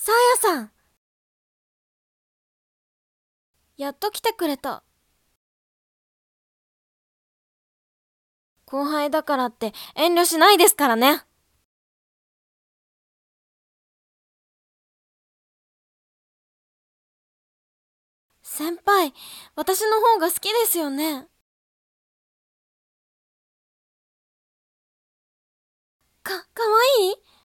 さやさん、やっと来てくれた。後輩だからって遠慮しないですからね。先輩、私の方が好きですよね。かわいい。